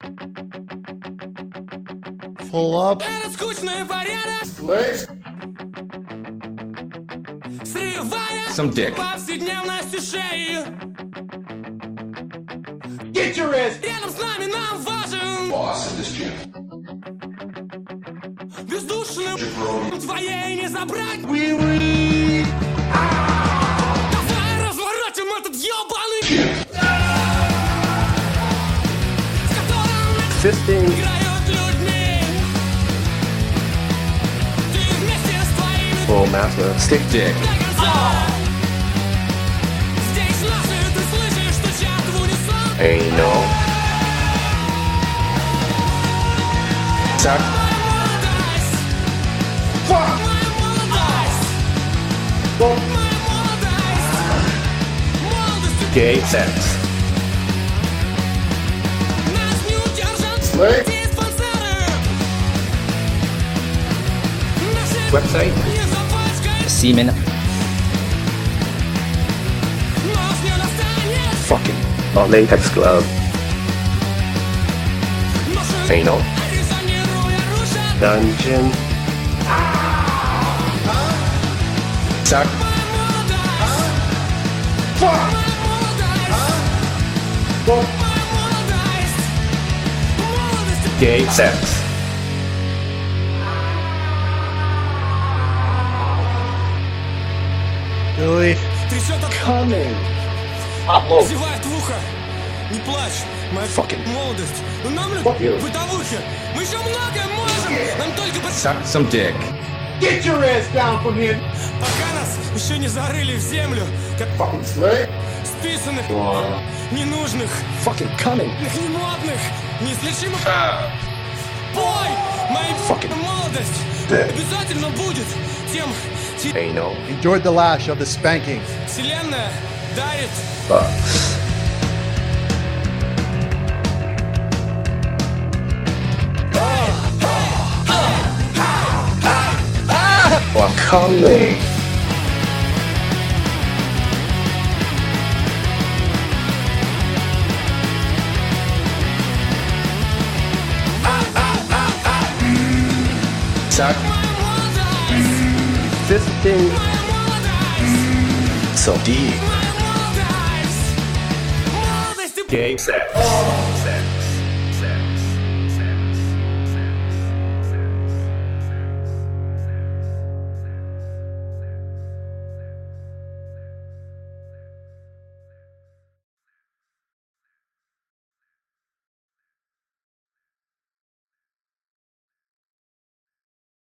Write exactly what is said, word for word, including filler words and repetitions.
Pull up. Этот скучный порядок, Legs. срывая Some dick. повседневностью шеи. Get your ass. Рядом с нами нам важен Boss of this gym. бездушным твоей не забрать. Wee wee. Давай разворотим этот ёбаный с которым Fisting. играют людьми. Ты вместе с твоими Full massive stick dick. до конца. Здесь наши, ты слышишь, стучат в унисон. Anal. Suck. Молодость, Fuck. моя молодость, моя молодость, молодость Gay sex. нас не удержат Legs. диспансеры. Наши Website. не запачкай, Semen. нос не достанет. Fucking. Oh, latex glove. Наши Anal. резонируя рушат. Dungeon. Suck. Моя молодость, Fuck. моя молодость, Fuck. моя молодость, молодость. Gay sex. Billy. Трясет от Coming. зевает в ухо. Не плачь, моя Fucking. молодость. Ну нам ли Fuck you. бытовухи? Мы еще многое можем. Нам только бы Suck some dick. Get your ass down from here. пока нас еще не зарыли в землю, как Fucking slave. списанных, ненужных, Fucking coming. немодных, неизлечимых. Пой, моя Fucking. молодость Dick. обязательно будет тем, тем Anal. Enjoyed the lash of the spanking. вселенная дарит. Bucks. Oh, I'm coming. Suck. Моя молодость, Fisting. моя молодость, So deep. моя молодость, молодость и Gay sex.